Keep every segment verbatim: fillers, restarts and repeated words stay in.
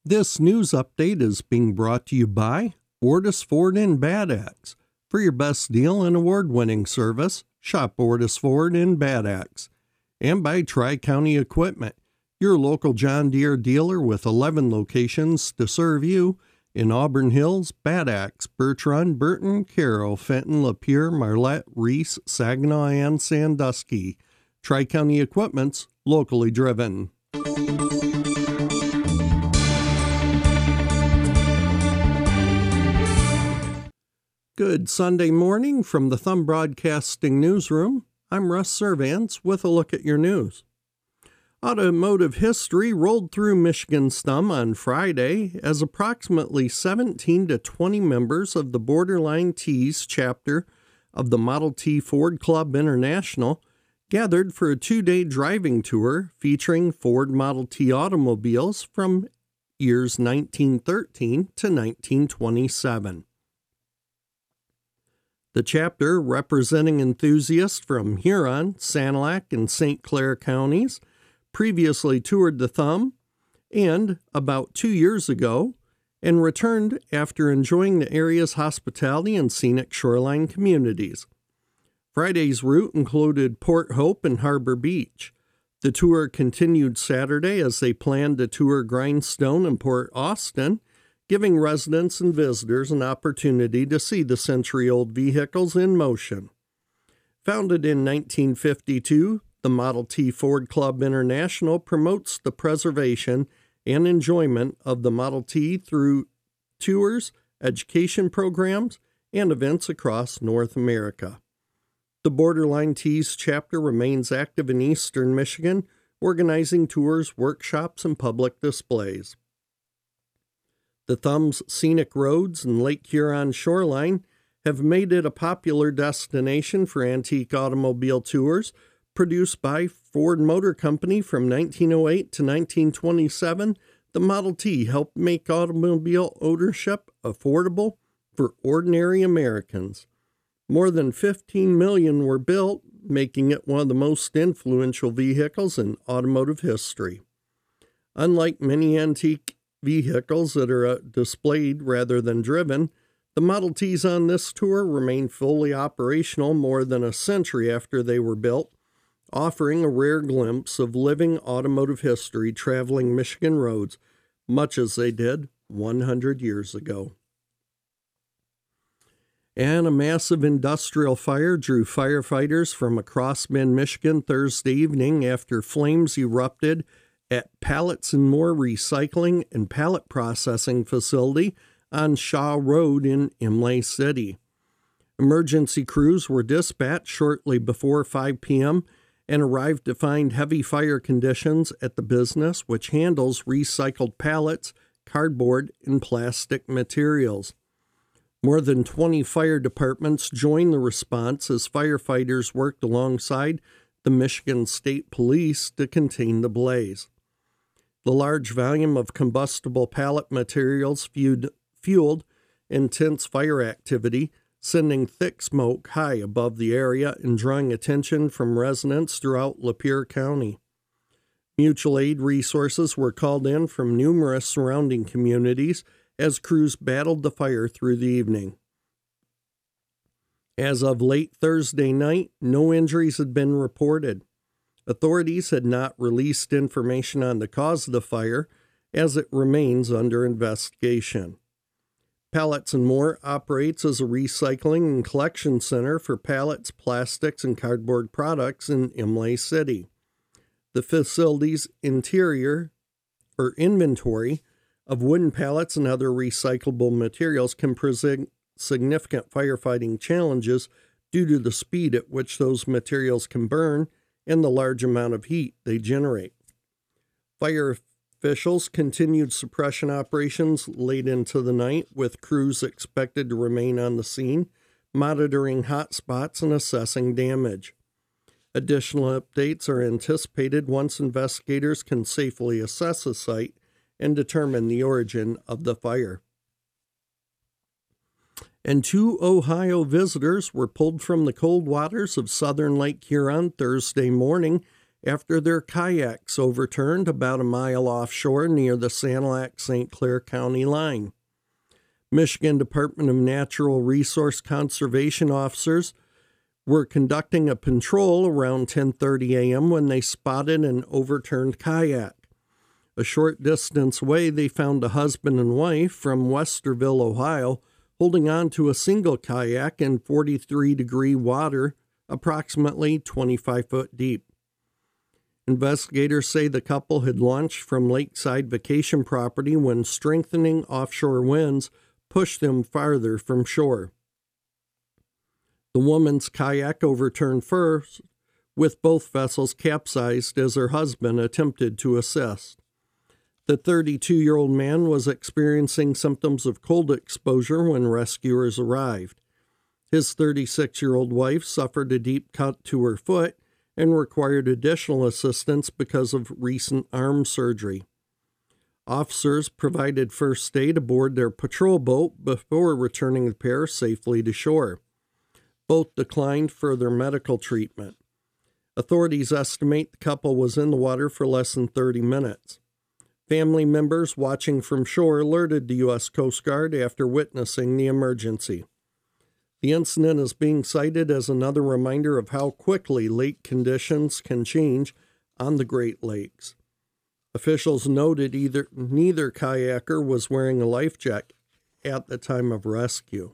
This news update is being brought to you by Ortis Ford in Bad Axe. For your best deal and award-winning service, shop Ortis Ford in Bad Axe. And by Tri-County Equipment, your local John Deere dealer with eleven locations to serve you in Auburn Hills, Bad Axe, Birch Run, Burton, Caro, Fenton, Lapeer, Marlette, Reese, Saginaw, and Sandusky. Tri-County Equipment's locally driven. Good Sunday morning from the Thumb Broadcasting Newsroom. I'm Russ Servants with a look at your news. Automotive history rolled through Michigan's thumb on Friday as approximately seventeen to twenty members of the Borderline Tees chapter of the Model T Ford Club International gathered for a two-day driving tour featuring Ford Model T automobiles from years nineteen thirteen to nineteen twenty-seven. The chapter, representing enthusiasts from Huron, Sanilac, and Saint Clair counties, previously toured the Thumb and, about two years ago, and returned after enjoying the area's hospitality and scenic shoreline communities. Friday's route included Port Hope and Harbor Beach. The tour continued Saturday as they planned to tour Grindstone and Port Austin, giving residents and visitors an opportunity to see the century-old vehicles in motion. Founded in nineteen fifty-two, the Model T Ford Club International promotes the preservation and enjoyment of the Model T through tours, education programs, and events across North America. The Borderline Tees chapter remains active in eastern Michigan, organizing tours, workshops, and public displays. The Thumb's scenic roads and Lake Huron shoreline have made it a popular destination for antique automobile tours. Produced by Ford Motor Company from nineteen oh eight to nineteen twenty-seven, the Model T helped make automobile ownership affordable for ordinary Americans. More than fifteen million were built, making it one of the most influential vehicles in automotive history. Unlike many antique vehicles that are uh, displayed rather than driven, the Model Ts on this tour remain fully operational more than a century after they were built, offering a rare glimpse of living automotive history traveling Michigan roads, much as they did one hundred years ago. And a massive industrial fire drew firefighters from across Bend, Michigan Thursday evening after flames erupted at Pallets and More Recycling and Pallet Processing Facility on Shaw Road in Imlay City. Emergency crews were dispatched shortly before five p.m. and arrived to find heavy fire conditions at the business, which handles recycled pallets, cardboard, and plastic materials. More than twenty fire departments joined the response as firefighters worked alongside the Michigan State Police to contain the blaze. The large volume of combustible pallet materials fueled, fueled intense fire activity, sending thick smoke high above the area and drawing attention from residents throughout Lapeer County. Mutual aid resources were called in from numerous surrounding communities as crews battled the fire through the evening. As of late Thursday night, no injuries had been reported. Authorities had not released information on the cause of the fire, as it remains under investigation. Pallets and More operates as a recycling and collection center for pallets, plastics, and cardboard products in Imlay City. The facility's interior or inventory of wooden pallets and other recyclable materials can present significant firefighting challenges due to the speed at which those materials can burn and the large amount of heat they generate. Fire officials continued suppression operations late into the night, with crews expected to remain on the scene, monitoring hot spots and assessing damage. Additional updates are anticipated once investigators can safely assess the site and determine the origin of the fire. And two Ohio visitors were pulled from the cold waters of southern Lake Huron Thursday morning after their kayaks overturned about a mile offshore near the Sanilac-Saint Clair County line. Michigan Department of Natural Resource Conservation officers were conducting a patrol around ten thirty a.m. when they spotted an overturned kayak. A short distance away, they found a husband and wife from Westerville, Ohio, holding on to a single kayak in forty-three degree water, approximately twenty-five foot deep. Investigators say the couple had launched from lakeside vacation property when strengthening offshore winds pushed them farther from shore. The woman's kayak overturned first, with both vessels capsized as her husband attempted to assist. The thirty-two-year-old man was experiencing symptoms of cold exposure when rescuers arrived. His thirty-six-year-old wife suffered a deep cut to her foot and required additional assistance because of recent arm surgery. Officers provided first aid aboard their patrol boat before returning the pair safely to shore. Both declined further medical treatment. Authorities estimate the couple was in the water for less than thirty minutes. Family members watching from shore alerted the U S Coast Guard after witnessing the emergency. The incident is being cited as another reminder of how quickly lake conditions can change on the Great Lakes. Officials noted either neither kayaker was wearing a life jacket at the time of rescue.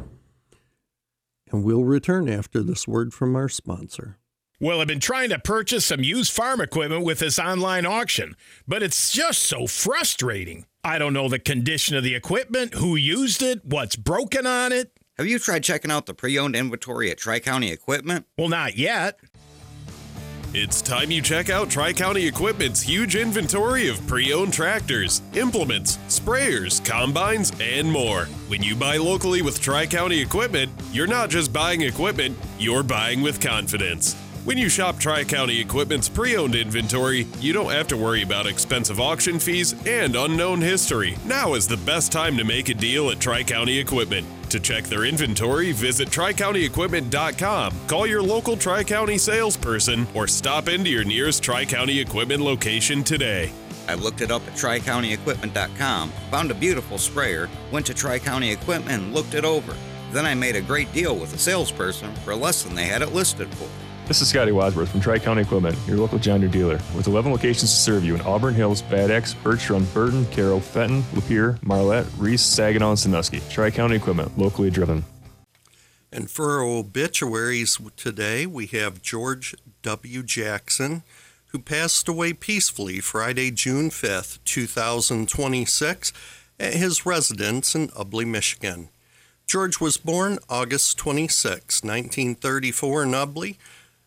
And we'll return after this word from our sponsor. Well, I've been trying to purchase some used farm equipment with this online auction, but it's just so frustrating. I don't know the condition of the equipment, who used it, what's broken on it. Have you tried checking out the pre-owned inventory at Tri-County Equipment? Well, not yet. It's time you check out Tri-County Equipment's huge inventory of pre-owned tractors, implements, sprayers, combines, and more. When you buy locally with Tri-County Equipment, you're not just buying equipment, you're buying with confidence. When you shop Tri-County Equipment's pre-owned inventory, you don't have to worry about expensive auction fees and unknown history. Now is the best time to make a deal at Tri-County Equipment. To check their inventory, visit tri county equipment dot com, call your local Tri-County salesperson, or stop into your nearest Tri-County Equipment location today. I looked it up at tri county equipment dot com, found a beautiful sprayer, went to Tri-County Equipment and looked it over. Then I made a great deal with a salesperson for less than they had it listed for. This is Scotty Wadsworth from Tri-County Equipment, your local John Deere dealer, with eleven locations to serve you in Auburn Hills, Bad Axe, Birch Run, Burton, Caro, Fenton, Lapeer, Marlette, Reese, Saginaw, and Sandusky. Tri-County Equipment, locally driven. And for our obituaries today, we have George W. Jackson, who passed away peacefully Friday, June fifth, two thousand twenty-six, at his residence in Ubly, Michigan. George was born August twenty-sixth, nineteen thirty-four in Ubly.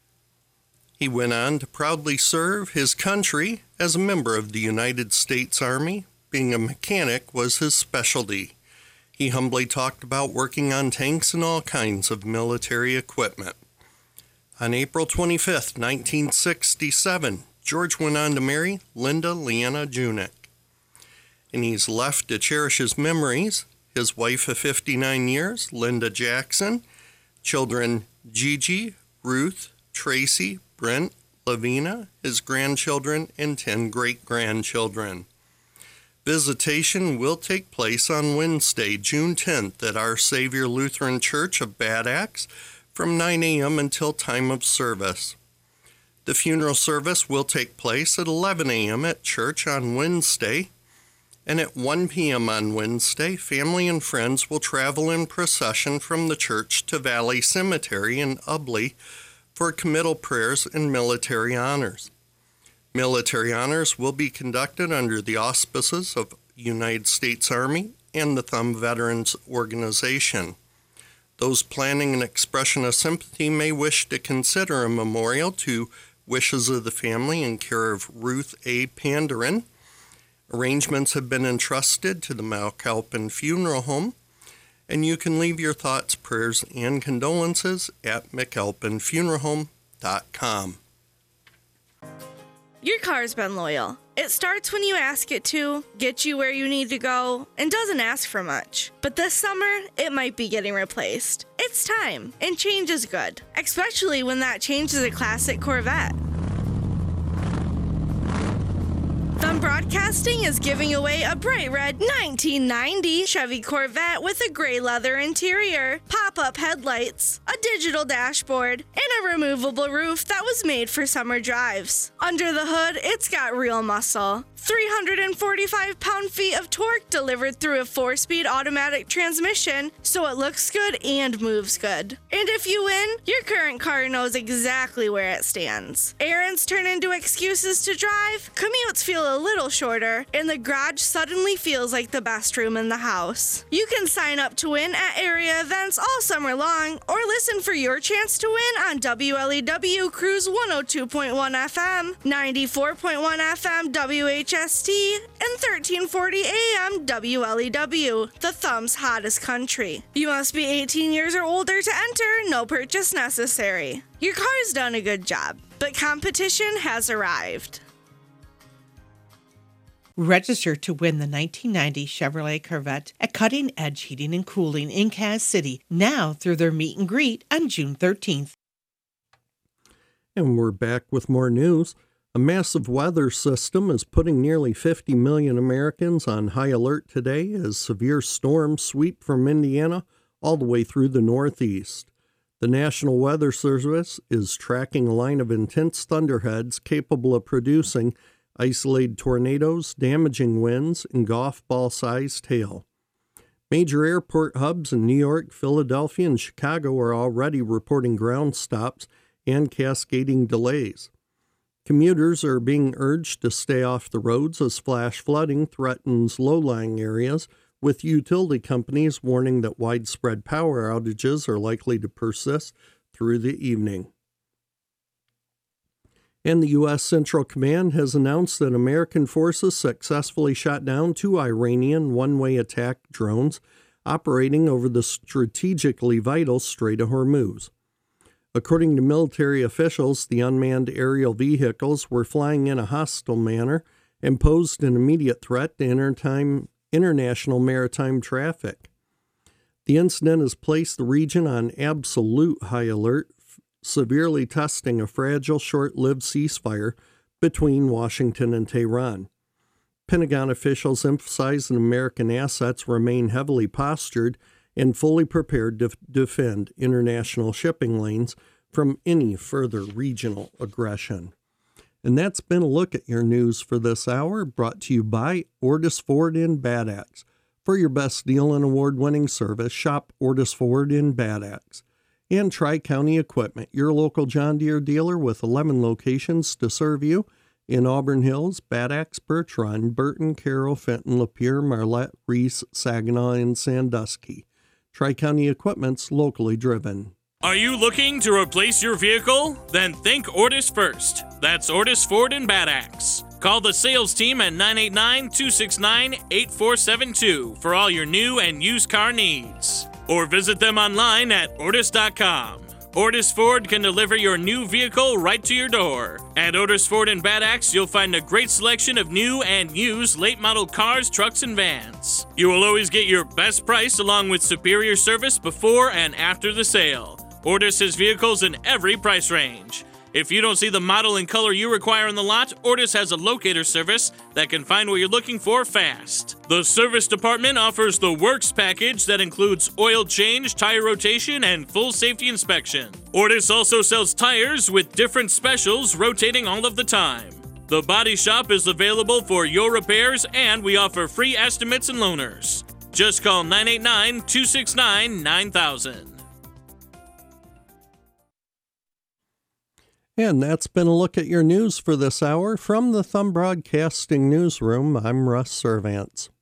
He went on to proudly serve his country as a member of the United States Army. Being a mechanic was his specialty. He humbly talked about working on tanks and all kinds of military equipment. On April twenty-fifth, nineteen sixty-seven, George went on to marry Linda Leanna Junick. And he's left to cherish his memories, his wife of fifty-nine years, Linda Jackson, children Gigi, Ruth, Tracy, Brent, Lavina, his grandchildren, and ten great-grandchildren. Visitation will take place on Wednesday, June tenth, at Our Savior Lutheran Church of Bad Axe from nine a.m. until time of service. The funeral service will take place at eleven a.m. at church on Wednesday, and at one p.m. on Wednesday, family and friends will travel in procession from the church to Valley Cemetery in Ubly for committal prayers and military honors. Military honors will be conducted under the auspices of United States Army and the Thumb Veterans Organization. Those planning an expression of sympathy may wish to consider a memorial to wishes of the family in care of Ruth A. Pandarin. Arrangements have been entrusted to the McAlpin Funeral Home, and you can leave your thoughts, prayers, and condolences at mcalpin funeral home dot com. Your car's been loyal. It starts when you ask it to, gets you where you need to go, and doesn't ask for much. But this summer, it might be getting replaced. It's time, and change is good, especially when that change is a classic Corvette. Thumb Broadcasting is giving away a bright red nineteen ninety Chevy Corvette with a gray leather interior, pop-up headlights, a digital dashboard, and a removable roof that was made for summer drives. Under the hood, it's got real muscle. three hundred forty-five pound-feet of torque delivered through a four-speed automatic transmission, so it looks good and moves good. And if you win, your current car knows exactly where it stands. Errands turn into excuses to drive, commutes feel a little shorter, and the garage suddenly feels like the best room in the house. You can sign up to win at area events all summer long, or listen for your chance to win on W L E W Cruise one oh two point one F M, ninety-four point one F M W H S T, and thirteen forty A M W L E W, the Thumb's hottest country. You must be eighteen years or older to enter, no purchase necessary. Your car's done a good job, but competition has arrived. Register to win the nineteen ninety Chevrolet Corvette at Cutting Edge Heating and Cooling in Cass City, now through their meet and greet on June thirteenth. And we're back with more news. A massive weather system is putting nearly fifty million Americans on high alert today as severe storms sweep from Indiana all the way through the Northeast. The National Weather Service is tracking a line of intense thunderheads capable of producing isolated tornadoes, damaging winds, and golf ball-sized hail. Major airport hubs in New York, Philadelphia, and Chicago are already reporting ground stops and cascading delays. Commuters are being urged to stay off the roads as flash flooding threatens low-lying areas, with utility companies warning that widespread power outages are likely to persist through the evening. And the U S Central Command has announced that American forces successfully shot down two Iranian one-way attack drones operating over the strategically vital Strait of Hormuz. According to military officials, the unmanned aerial vehicles were flying in a hostile manner and posed an immediate threat to intertime, international maritime traffic. The incident has placed the region on absolute high alert, severely testing a fragile, short-lived ceasefire between Washington and Tehran. Pentagon officials emphasize that American assets remain heavily postured and fully prepared to defend international shipping lanes from any further regional aggression. And that's been a look at your news for this hour, brought to you by Ortis Ford in Bad Axe. For your best deal and award-winning service, shop Ortis Ford in Bad Axe. And Tri-County Equipment, your local John Deere dealer with eleven locations to serve you in Auburn Hills, Bad Axe, Birch Run, Burton, Carroll, Fenton, Lapeer, Marlette, Reese, Saginaw, and Sandusky. Tri-County Equipment's locally driven. Are you looking to replace your vehicle? Then think Ortis first. That's Ortis Ford in Bad Axe. Call the sales team at nine eight nine, two six nine, eight four seven two for all your new and used car needs. Or visit them online at ortis dot com. Ortis Ford can deliver your new vehicle right to your door. At Ortis Ford in Bad Axe, you'll find a great selection of new and used late model cars, trucks, and vans. You will always get your best price along with superior service before and after the sale. Ortis has vehicles in every price range. If you don't see the model and color you require in the lot, Ortis has a locator service that can find what you're looking for fast. The service department offers the Works package that includes oil change, tire rotation, and full safety inspection. Ortis also sells tires with different specials rotating all of the time. The body shop is available for your repairs, and we offer free estimates and loaners. Just call nine eight nine, two six nine, nine thousand. And that's been a look at your news for this hour. From the Thumb Broadcasting Newsroom, I'm Russ Servants.